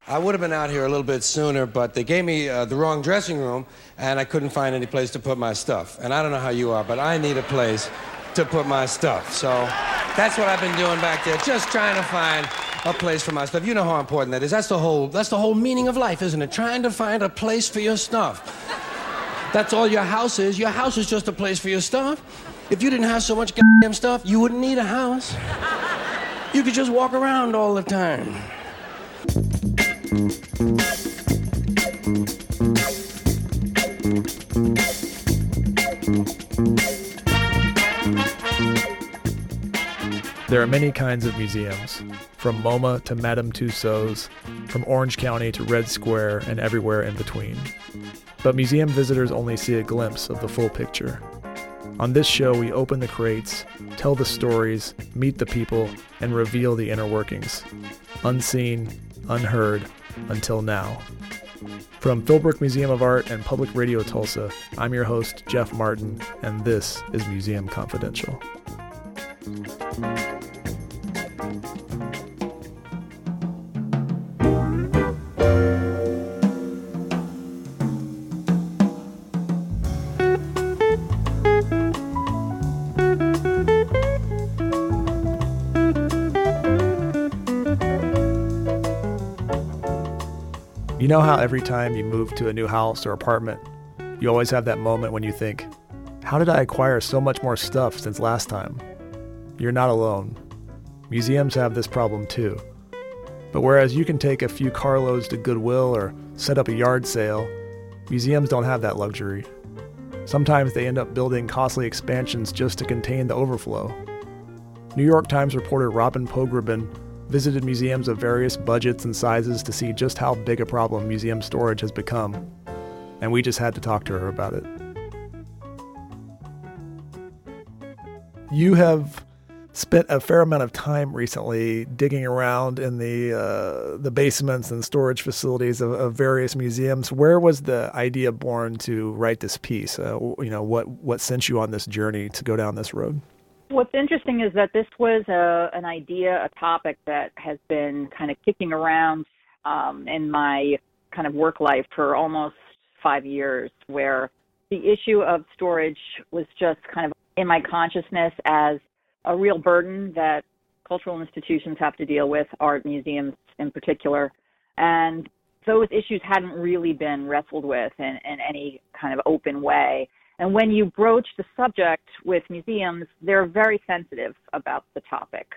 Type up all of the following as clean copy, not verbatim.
I would have been out here a little bit sooner, but they gave me the wrong dressing room, and I couldn't find any place to put my stuff. And I don't know how you are, but I need a place to put my stuff. So that's what I've been doing back there, just trying to find a place for my stuff. You know how important that is. That's the whole meaning of life, isn't it? Trying to find a place for your stuff. That's all your house is. Your house is just a place for your stuff. If you didn't have so much goddamn stuff, you wouldn't need a house. You could just walk around all the time. There are many kinds of museums, from MoMA to Madame Tussauds, from Orange County to Red Square, and everywhere in between. But museum visitors only see a glimpse of the full picture. On this show, we open the crates, tell the stories, meet the people, and reveal the inner workings. Unseen, unheard, until now. From Philbrook Museum of Art and Public Radio Tulsa, I'm your host, Jeff Martin, and this is Museum Confidential. You know how every time you move to a new house or apartment, you always have that moment when you think, how did I acquire so much more stuff since last time? You're not alone. Museums have this problem too. But whereas you can take a few carloads to Goodwill or set up a yard sale, museums don't have that luxury. Sometimes they end up building costly expansions just to contain the overflow. New York Times reporter Robin Pogrebin visited museums of various budgets and sizes to see just how big a problem museum storage has become. And we just had to talk to her about it. You have spent a fair amount of time recently digging around in the basements and storage facilities of various museums. Where was the idea born to write this piece? What sent you on this journey to go down this road? What's interesting is that this was an idea, a topic that has been kind of kicking around in my kind of work life for almost 5 years, where the issue of storage was just kind of in my consciousness as a real burden that cultural institutions have to deal with, art museums in particular. And those issues hadn't really been wrestled with in any kind of open way. And when you broach the subject with museums, they're very sensitive about the topic.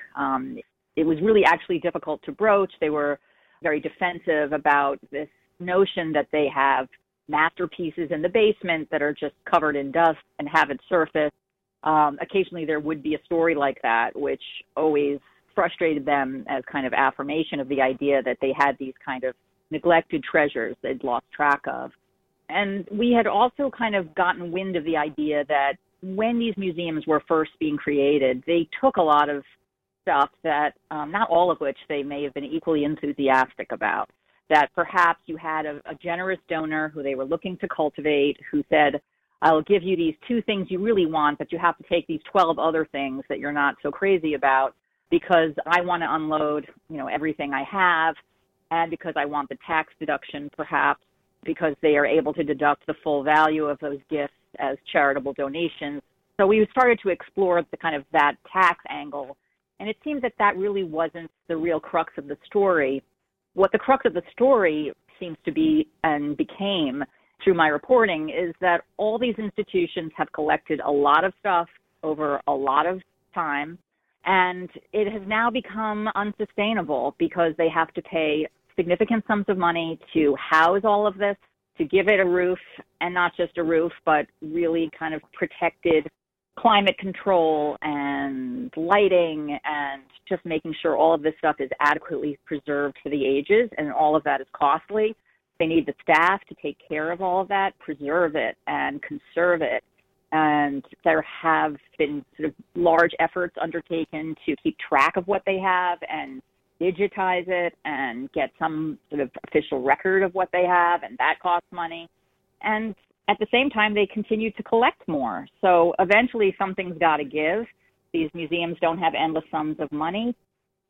It was really actually difficult to broach. They were very defensive about this notion that they have masterpieces in the basement that are just covered in dust and haven't surfaced. Occasionally there would be a story like that, which always frustrated them as kind of affirmation of the idea that they had these kind of neglected treasures they'd lost track of. And we had also kind of gotten wind of the idea that when these museums were first being created, they took a lot of stuff that, not all of which they may have been equally enthusiastic about, that perhaps you had a generous donor who they were looking to cultivate, who said, I'll give you these 2 things you really want, but you have to take these 12 other things that you're not so crazy about because I want to unload, everything I have, and because I want the tax deduction perhaps, because they are able to deduct the full value of those gifts as charitable donations. So we started to explore the kind of that tax angle, and it seems that really wasn't the real crux of the story. What the crux of the story seems to be and became through my reporting is that all these institutions have collected a lot of stuff over a lot of time, and it has now become unsustainable because they have to pay significant sums of money to house all of this, to give it a roof, and not just a roof, but really kind of protected climate control and lighting and just making sure all of this stuff is adequately preserved for the ages, and all of that is costly. They need the staff to take care of all of that, preserve it, and conserve it. And there have been sort of large efforts undertaken to keep track of what they have and digitize it and get some sort of official record of what they have, and that costs money. And at the same time, they continue to collect more. So eventually something's got to give. These museums don't have endless sums of money.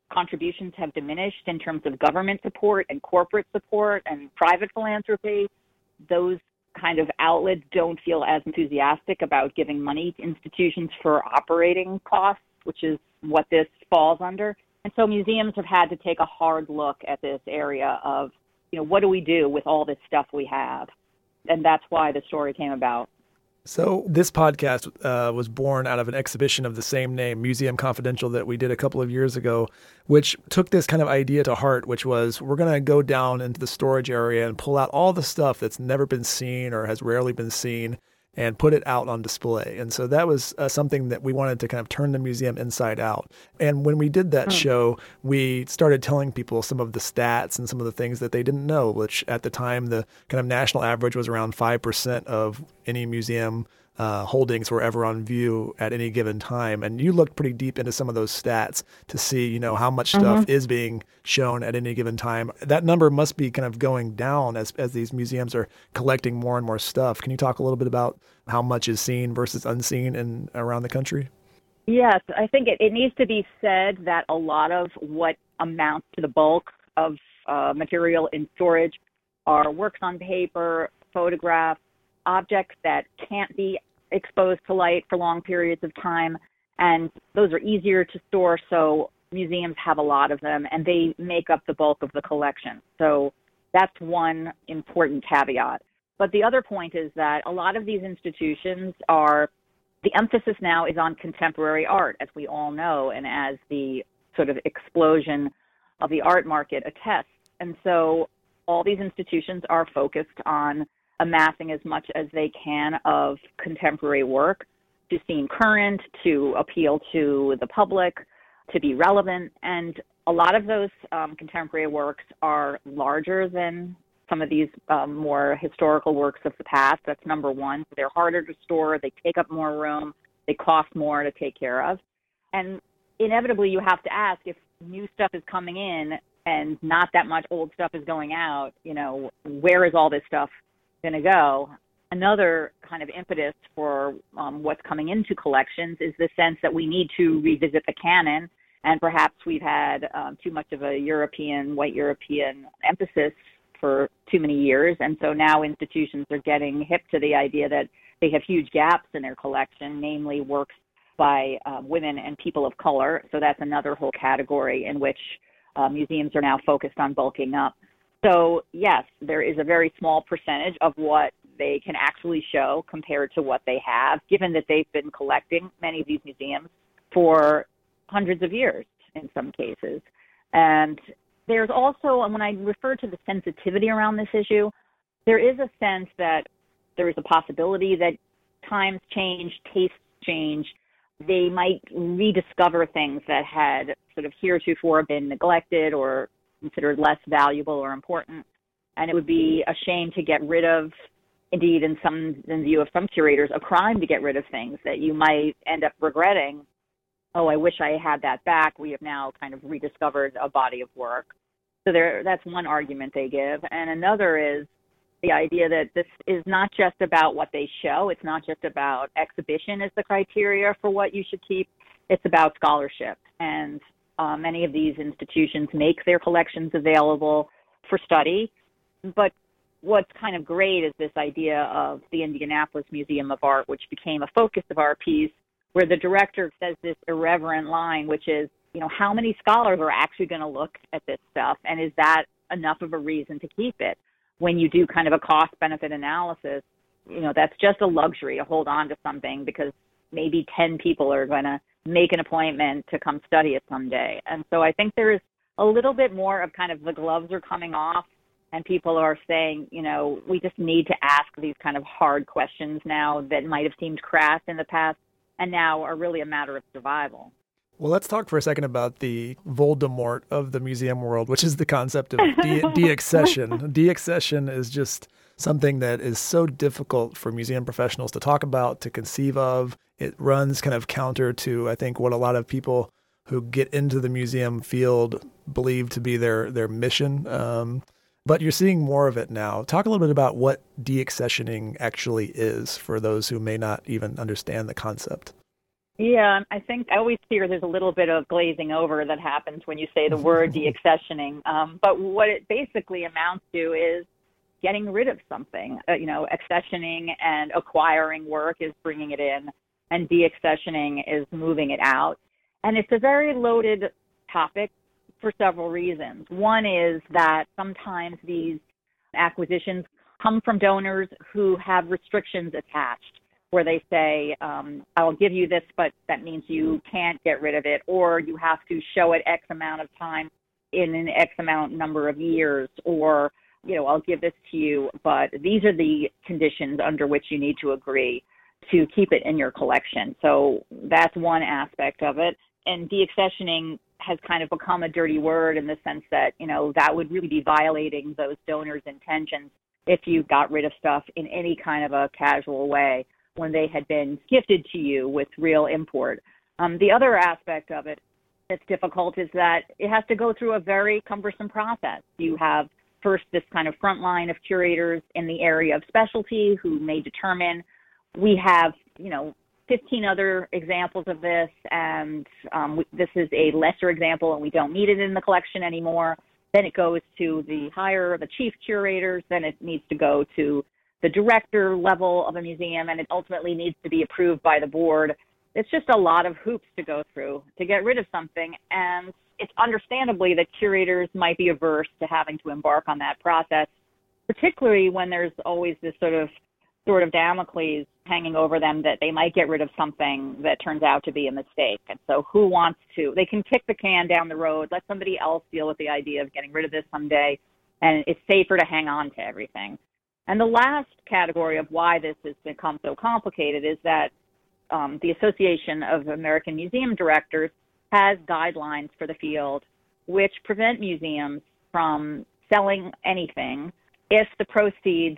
contributions have diminished in terms of government support and corporate support and private philanthropy, those kind of outlets don't feel as enthusiastic about giving money to institutions for operating costs, which is what this falls under. And so museums have had to take a hard look at this area of, what do we do with all this stuff we have? And that's why the story came about. So this podcast was born out of an exhibition of the same name, Museum Confidential, that we did a couple of years ago, which took this kind of idea to heart, which was we're going to go down into the storage area and pull out all the stuff that's never been seen or has rarely been seen and put it out on display. And so that was something that we wanted to kind of turn the museum inside out. And when we did that show, we started telling people some of the stats and some of the things that they didn't know, which at the time, the kind of national average was around 5% of any museum holdings were ever on view at any given time. And you looked pretty deep into some of those stats to see, how much stuff is being shown at any given time. That number must be kind of going down as these museums are collecting more and more stuff. Can you talk a little bit about how much is seen versus unseen around the country? Yes, I think it needs to be said that a lot of what amounts to the bulk of material in storage are works on paper, photographs, objects that can't be exposed to light for long periods of time, and those are easier to store, so museums have a lot of them, and they make up the bulk of the collection. So that's one important caveat. But the other point is that a lot of these institutions the emphasis now is on contemporary art, as we all know, and as the sort of explosion of the art market attests. And so all these institutions are focused on amassing as much as they can of contemporary work to seem current, to appeal to the public, to be relevant. And a lot of those contemporary works are larger than some of these more historical works of the past. That's number one. They're harder to store. They take up more room. They cost more to take care of. And inevitably, you have to ask, if new stuff is coming in and not that much old stuff is going out, where is all this stuff going to go? Another kind of impetus for what's coming into collections is the sense that we need to revisit the canon, and perhaps we've had too much of a white European emphasis for too many years, and so now institutions are getting hip to the idea that they have huge gaps in their collection, namely works by women and people of color. So that's another whole category in which museums are now focused on bulking up. So yes, there is a very small percentage of what they can actually show compared to what they have, given that they've been collecting, many of these museums, for hundreds of years in some cases. And there's also, and when I refer to the sensitivity around this issue, there is a sense that there is a possibility that times change, tastes change. They might rediscover things that had sort of heretofore been neglected or considered less valuable or important. And it would be a shame to get rid of, indeed, in view of some curators, a crime to get rid of things that you might end up regretting. Oh, I wish I had that back. We have now kind of rediscovered a body of work. So that's one argument they give. And another is the idea that this is not just about what they show. It's not just about exhibition as the criteria for what you should keep. It's about scholarship. And many of these institutions make their collections available for study. But what's kind of great is this idea of the Indianapolis Museum of Art, which became a focus of our piece, where the director says this irreverent line, which is, how many scholars are actually going to look at this stuff? And is that enough of a reason to keep it? When you do kind of a cost-benefit analysis, that's just a luxury to hold on to something because maybe 10 people are going to make an appointment to come study it someday. And so I think there is a little bit more of kind of the gloves are coming off and people are saying, we just need to ask these kind of hard questions now that might have seemed crass in the past and now are really a matter of survival. Well, let's talk for a second about the Voldemort of the museum world, which is the concept of deaccession. Deaccession is just something that is so difficult for museum professionals to talk about, to conceive of. It runs kind of counter to, I think, what a lot of people who get into the museum field believe to be their mission. But you're seeing more of it now. Talk a little bit about what deaccessioning actually is for those who may not even understand the concept. Yeah, I think I always fear there's a little bit of glazing over that happens when you say the word deaccessioning. But what it basically amounts to is getting rid of something. Accessioning and acquiring work is bringing it in, and deaccessioning is moving it out. And it's a very loaded topic for several reasons. One is that sometimes these acquisitions come from donors who have restrictions attached, where they say, I'll give you this, but that means you can't get rid of it, or you have to show it X amount of time in an X amount number of years, or, I'll give this to you, but these are the conditions under which you need to agree to keep it in your collection. So that's one aspect of it. And deaccessioning has kind of become a dirty word in the sense that, that would really be violating those donors' intentions if you got rid of stuff in any kind of a casual way when they had been gifted to you with real import. The other aspect of it that's difficult is that it has to go through a very cumbersome process. You have first this kind of front line of curators in the area of specialty who may determine. We have, 15 other examples of this, and this is a lesser example, and we don't need it in the collection anymore. Then it goes to the chief curators, then it needs to go to the director level of a museum, and it ultimately needs to be approved by the board. It's just a lot of hoops to go through to get rid of something, and it's understandably that curators might be averse to having to embark on that process, particularly when there's always this sort of Damocles hanging over them that they might get rid of something that turns out to be a mistake. And so who wants to? They can kick the can down the road, let somebody else deal with the idea of getting rid of this someday, and it's safer to hang on to everything. And the last category of why this has become so complicated is that the Association of American Museum Directors has guidelines for the field which prevent museums from selling anything if the proceeds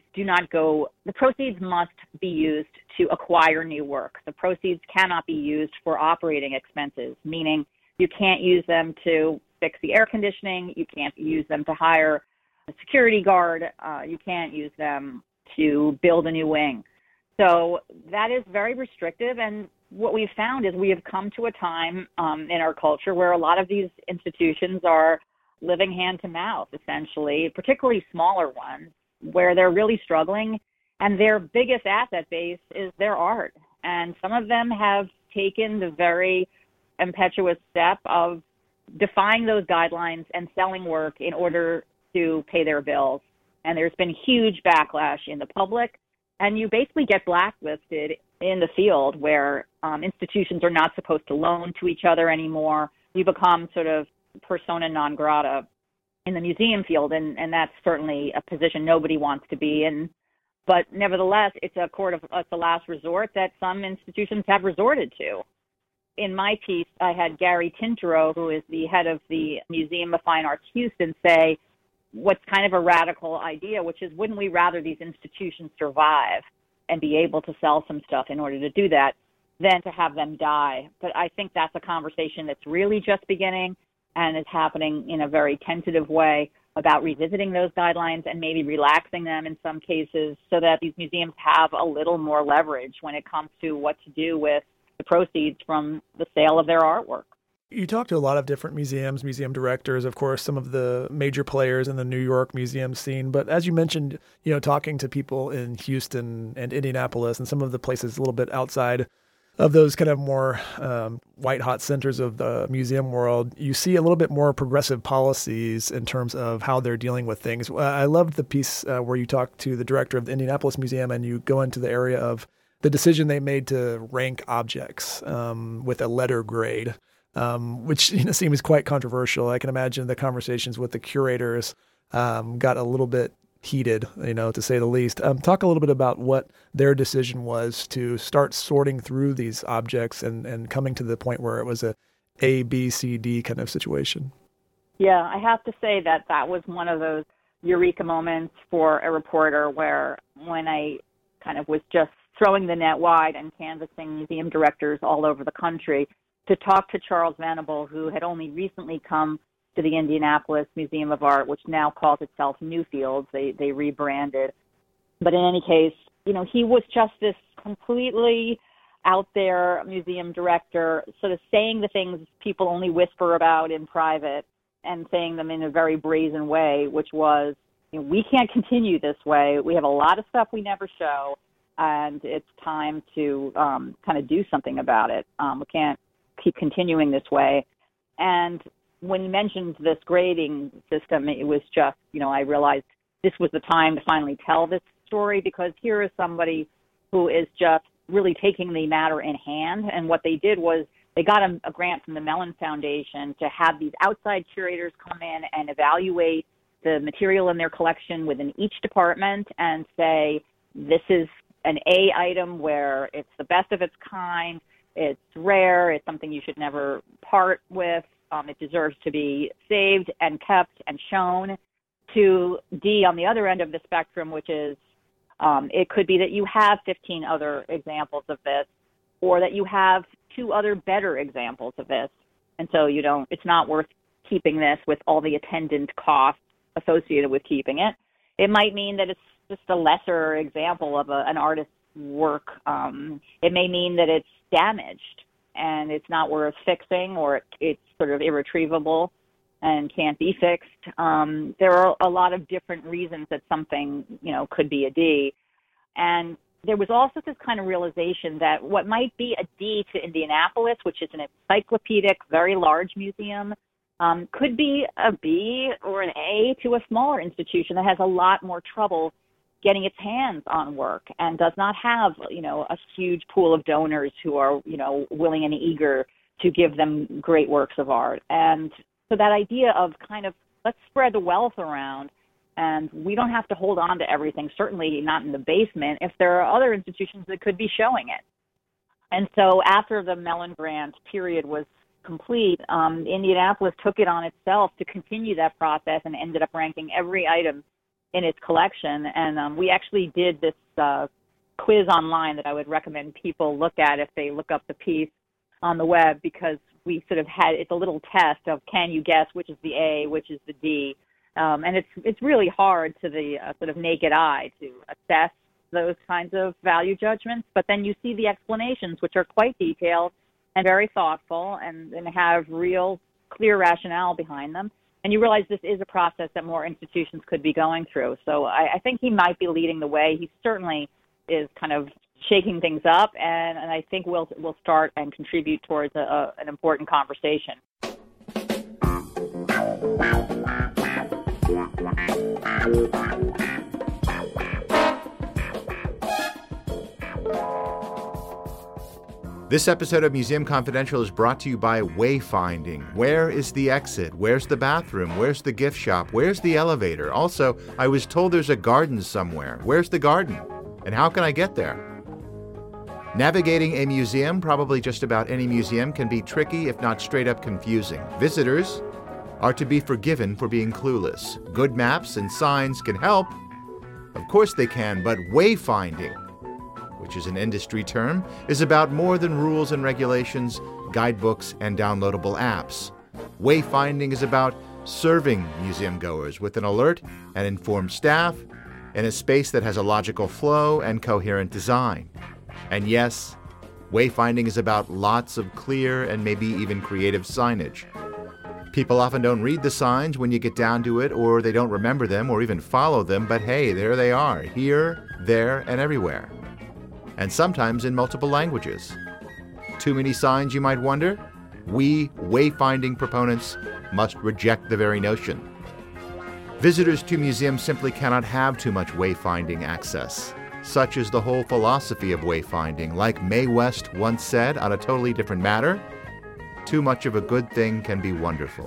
the proceeds must be used to acquire new work. The proceeds cannot be used for operating expenses, meaning you can't use them to fix the air conditioning, you can't use them to hire a security guard, you can't use them to build a new wing. So that is very restrictive, and what we've found is we have come to a time in our culture where a lot of these institutions are living hand to mouth, essentially, particularly smaller ones, where they're really struggling, and their biggest asset base is their art. And some of them have taken the very impetuous step of defying those guidelines and selling work in order to pay their bills. And there's been huge backlash in the public, and you basically get blacklisted in the field where institutions are not supposed to loan to each other anymore. You become sort of persona non grata in the museum field, and that's certainly a position nobody wants to be in. But nevertheless, it's a last resort that some institutions have resorted to. In my piece, I had Gary Tintereau, who is the head of the Museum of Fine Arts Houston, say what's kind of a radical idea, which is, wouldn't we rather these institutions survive and be able to sell some stuff in order to do that than to have them die? But I think that's a conversation that's really just beginning and is happening in a very tentative way about revisiting those guidelines and maybe relaxing them in some cases so that these museums have a little more leverage when it comes to what to do with the proceeds from the sale of their artwork. You talked to a lot of different museums, museum directors, of course, some of the major players in the New York museum scene. But as you mentioned, talking to people in Houston and Indianapolis and some of the places a little bit outside of those kind of more white-hot centers of the museum world, you see a little bit more progressive policies in terms of how they're dealing with things. I loved the piece where you talked to the director of the Indianapolis Museum and you go into the area of the decision they made to rank objects with a letter grade. Which seems quite controversial. I can imagine the conversations with the curators got a little bit heated, to say the least. Talk a little bit about what their decision was to start sorting through these objects and coming to the point where it was A, B, C, D kind of situation. Yeah, I have to say that was one of those eureka moments for a reporter where when I kind of was just throwing the net wide and canvassing museum directors all over the country, to talk to Charles Venable, who had only recently come to the Indianapolis Museum of Art, which now calls itself Newfields. They rebranded. But in any case, he was just this completely out there museum director, sort of saying the things people only whisper about in private and saying them in a very brazen way, which was, we can't continue this way. We have a lot of stuff we never show, and it's time to kind of do something about it. We can't keep continuing this way. And when you mentioned this grading system, it was just, I realized this was the time to finally tell this story, because here is somebody who is just really taking the matter in hand. And what they did was they got a grant from the Mellon Foundation to have these outside curators come in and evaluate the material in their collection within each department and say, this is an A item where it's the best of its kind, it's rare, it's something you should never part with, it deserves to be saved and kept and shown, to D on the other end of the spectrum, which is it could be that you have 15 other examples of this, or that you have 2 other better examples of this, and so it's not worth keeping this with all the attendant costs associated with keeping it. It might mean that it's just a lesser example of an artist's work. It may mean that it's damaged and it's not worth fixing, or it's sort of irretrievable and can't be fixed. There are a lot of different reasons that something, could be a D. And there was also this kind of realization that what might be a D to Indianapolis, which is an encyclopedic, very large museum, could be a B or an A to a smaller institution that has a lot more trouble getting its hands on work and does not have, a huge pool of donors who are, willing and eager to give them great works of art. And so that idea of kind of, let's spread the wealth around, and we don't have to hold on to everything, certainly not in the basement, if there are other institutions that could be showing it. And so after the Mellon grant period was complete, Indianapolis took it on itself to continue that process and ended up ranking every item in its collection. And we actually did this quiz online that I would recommend people look at if they look up the piece on the web, because we sort of had, it's a little test of, can you guess which is the A, which is the D? And it's really hard to the sort of naked eye to assess those kinds of value judgments. But then you see the explanations, which are quite detailed and very thoughtful and have real clear rationale behind them. And you realize this is a process that more institutions could be going through. So I think he might be leading the way. He certainly is kind of shaking things up, and I think we'll start and contribute towards an important conversation. This episode of Museum Confidential is brought to you by Wayfinding. Where is the exit? Where's the bathroom? Where's the gift shop? Where's the elevator? Also, I was told there's a garden somewhere. Where's the garden? And how can I get there? Navigating a museum, probably just about any museum, can be tricky, if not straight up confusing. Visitors are to be forgiven for being clueless. Good maps and signs can help. Of course they can, but wayfinding, which is an industry term, is about more than rules and regulations, guidebooks, and downloadable apps. Wayfinding is about serving museum goers with an alert and informed staff in a space that has a logical flow and coherent design. And yes, wayfinding is about lots of clear and maybe even creative signage. People often don't read the signs when you get down to it, or they don't remember them or even follow them, but hey, there they are, here, there, and everywhere. And sometimes in multiple languages. Too many signs, you might wonder? We, wayfinding proponents, must reject the very notion. Visitors to museums simply cannot have too much wayfinding access. Such is the whole philosophy of wayfinding. Like Mae West once said on a totally different matter, too much of a good thing can be wonderful.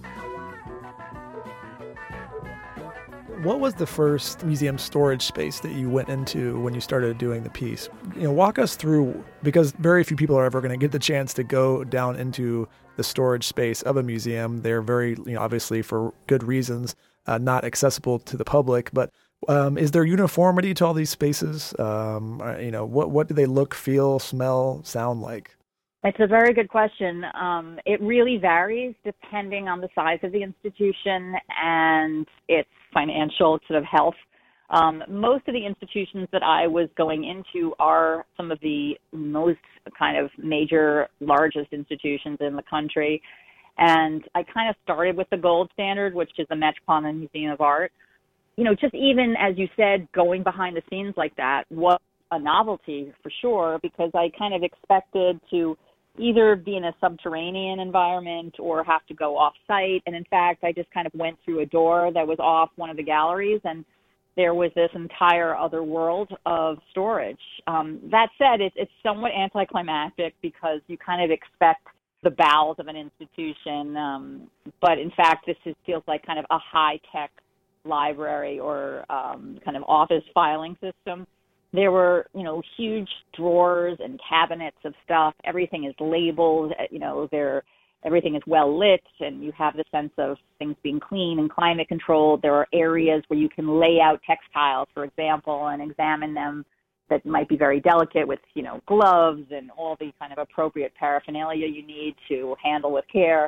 What was the first museum storage space that you went into when you started doing the piece? Walk us through, because very few people are ever going to get the chance to go down into the storage space of a museum. They're very, obviously for good reasons, not accessible to the public. But is there uniformity to all these spaces? What do they look, feel, smell, sound like? It's a very good question. It really varies depending on the size of the institution and its financial sort of health. Most of the institutions that I was going into are some of the most kind of major, largest institutions in the country. And I kind of started with the gold standard, which is the Metropolitan Museum of Art. Just even, as you said, going behind the scenes like that was a novelty for sure, because I kind of expected to either be in a subterranean environment or have to go off-site. And in fact, I just kind of went through a door that was off one of the galleries, and there was this entire other world of storage. That said, it's somewhat anticlimactic because you kind of expect the bowels of an institution, but in fact, feels like kind of a high-tech library or kind of office filing system. There were, huge drawers and cabinets of stuff. Everything is labeled, everything is well lit, and you have the sense of things being clean and climate controlled. There are areas where you can lay out textiles, for example, and examine them that might be very delicate with, gloves and all the kind of appropriate paraphernalia you need to handle with care.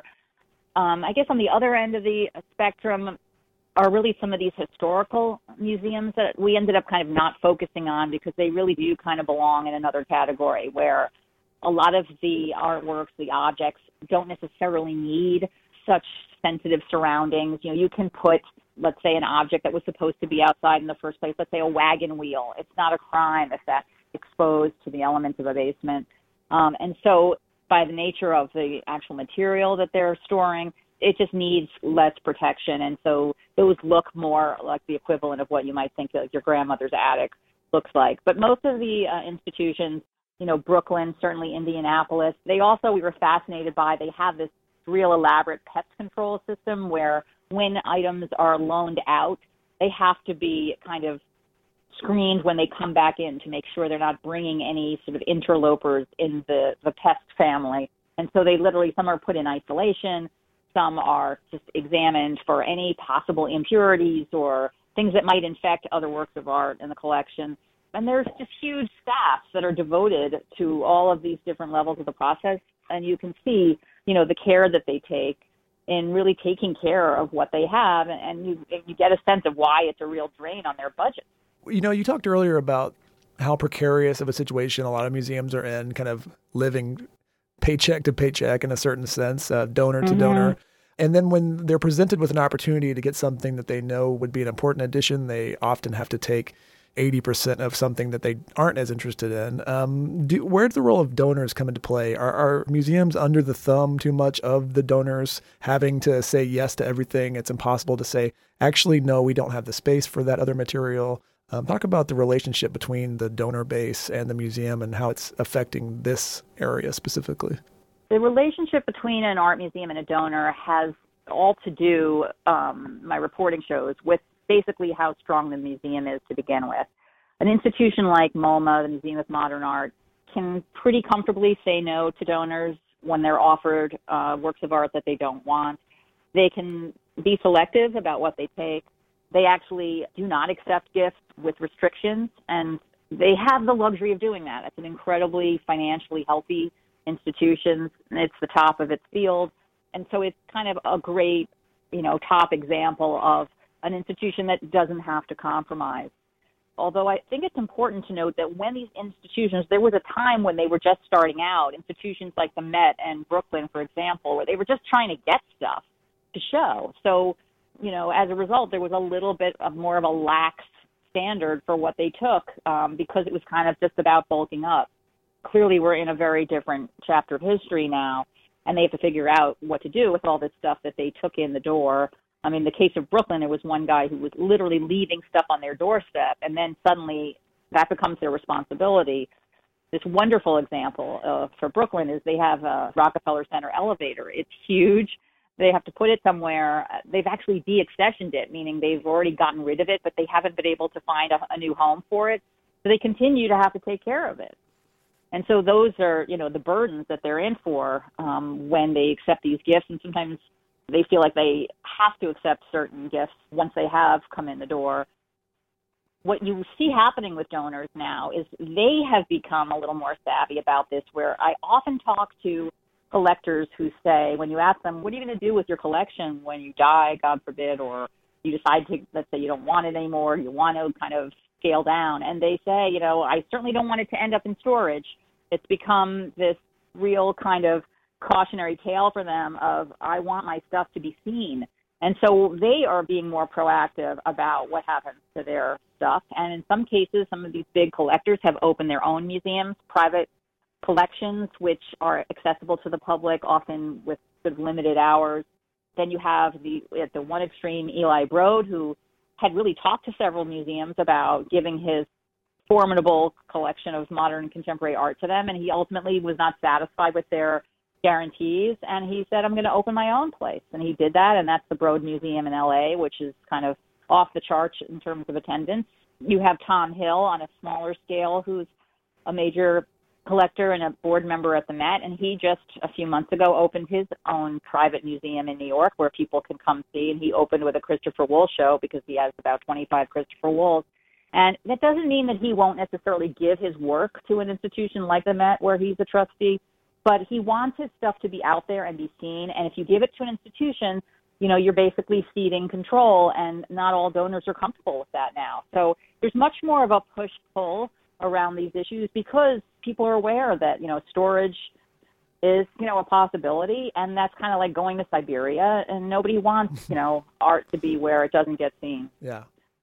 I guess on the other end of the spectrum are really some of these historical museums that we ended up kind of not focusing on because they really do kind of belong in another category where a lot of the artworks, the objects, don't necessarily need such sensitive surroundings. You can put, let's say, an object that was supposed to be outside in the first place, let's say a wagon wheel. It's not a crime if that's exposed to the elements of a basement. And so by the nature of the actual material that they're storing, it just needs less protection. And so those look more like the equivalent of what you might think of your grandmother's attic looks like. But most of the institutions, Brooklyn, certainly Indianapolis, we were fascinated by, they have this real elaborate pest control system where when items are loaned out, they have to be kind of screened when they come back in to make sure they're not bringing any sort of interlopers in the pest family. And so some are put in isolation. Some are just examined for any possible impurities or things that might infect other works of art in the collection. And there's just huge staffs that are devoted to all of these different levels of the process. And you can see, the care that they take in really taking care of what they have. And you get a sense of why it's a real drain on their budget. You talked earlier about how precarious of a situation a lot of museums are in, kind of living paycheck to paycheck in a certain sense, donor to donor. And then when they're presented with an opportunity to get something that they know would be an important addition, they often have to take 80% of something that they aren't as interested in. Where's the role of donors come into play? Are museums under the thumb too much of the donors having to say yes to everything? It's impossible to say, actually, no, we don't have the space for that other material. Talk about the relationship between the donor base and the museum and how it's affecting this area specifically. The relationship between an art museum and a donor has all to do, my reporting shows, with basically how strong the museum is to begin with. An institution like MoMA, the Museum of Modern Art, can pretty comfortably say no to donors when they're offered works of art that they don't want. They can be selective about what they take. They actually do not accept gifts with restrictions, and they have the luxury of doing that. It's an incredibly financially healthy institution. It's the top of its field. And so it's kind of a great, top example of an institution that doesn't have to compromise. Although I think it's important to note that when these institutions, there was a time when they were just starting out, institutions like the Met and Brooklyn, for example, where they were just trying to get stuff to show. So, as a result, there was a little bit of more of a lax standard for what they took because it was kind of just about bulking up. Clearly, we're in a very different chapter of history now, and they have to figure out what to do with all this stuff that they took in the door. I mean, the case of Brooklyn, there was one guy who was literally leaving stuff on their doorstep, and then suddenly that becomes their responsibility. This wonderful example for Brooklyn is they have a Rockefeller Center elevator. It's huge. They have to put it somewhere. They've actually de-accessioned it, meaning they've already gotten rid of it, but they haven't been able to find a new home for it. So they continue to have to take care of it. And so those are, the burdens that they're in for when they accept these gifts. And sometimes they feel like they have to accept certain gifts once they have come in the door. What you see happening with donors now is they have become a little more savvy about this, where I often talk to collectors who say, when you ask them, what are you going to do with your collection when you die, God forbid, or you decide to, let's say you don't want it anymore, you want to kind of scale down, and they say, I certainly don't want it to end up in storage. It's become this real kind of cautionary tale for them of, I want my stuff to be seen. And so they are being more proactive about what happens to their stuff. And in some cases, some of these big collectors have opened their own museums, private collections, which are accessible to the public, often with sort of limited hours. Then you have at the one extreme, Eli Broad, who had really talked to several museums about giving his formidable collection of modern and contemporary art to them, and he ultimately was not satisfied with their guarantees, and he said, I'm going to open my own place. And he did that, and that's the Broad Museum in LA, which is kind of off the charts in terms of attendance. You have Tom Hill on a smaller scale, who's a major collector and a board member at the Met, and he just a few months ago opened his own private museum in New York where people can come see, and he opened with a Christopher Wool show because he has about 25 Christopher Wools. And that doesn't mean that he won't necessarily give his work to an institution like the Met where he's a trustee, but he wants his stuff to be out there and be seen. And if you give it to an institution, you're basically ceding control, and not all donors are comfortable with that now. So there's much more of a push-pull around these issues because people are aware that, storage is, a possibility, and that's kind of like going to Siberia, and nobody wants, art to be where it doesn't get seen. Yeah.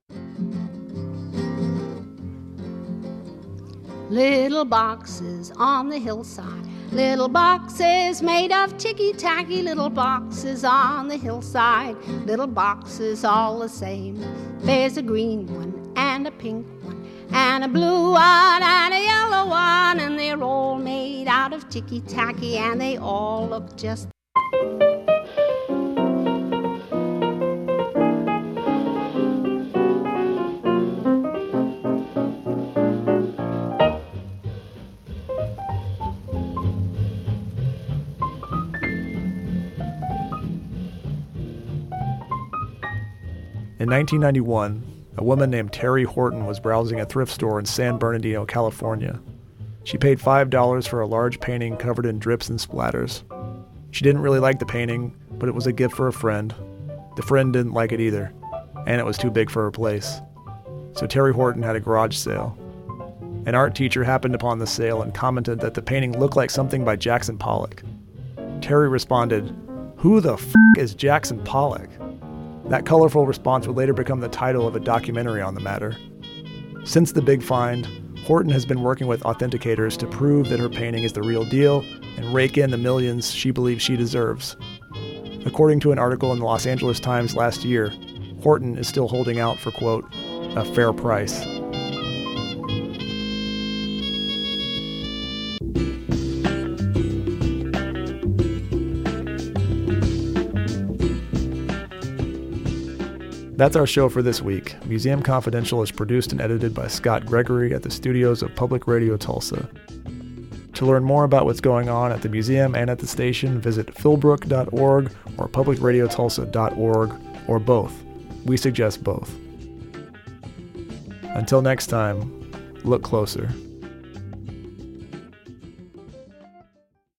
Little boxes on the hillside, little boxes made of ticky-tacky, little boxes on the hillside, little boxes all the same. There's a green one and a pink one and a blue one and a yellow one, and they're all made out of ticky-tacky, and they all look just In 1991, a woman named Terry Horton was browsing a thrift store in San Bernardino, California. She paid $5 for a large painting covered in drips and splatters. She didn't really like the painting, but it was a gift for a friend. The friend didn't like it either, and it was too big for her place. So Terry Horton had a garage sale. An art teacher happened upon the sale and commented that the painting looked like something by Jackson Pollock. Terry responded, "Who the f*** is Jackson Pollock?" That colorful response would later become the title of a documentary on the matter. Since the big find, Horton has been working with authenticators to prove that her painting is the real deal and rake in the millions she believes she deserves. According to an article in the Los Angeles Times last year, Horton is still holding out for, quote, a fair price. That's our show for this week. Museum Confidential is produced and edited by Scott Gregory at the studios of Public Radio Tulsa. To learn more about what's going on at the museum and at the station, visit philbrook.org or publicradiotulsa.org, or both. We suggest both. Until next time, look closer.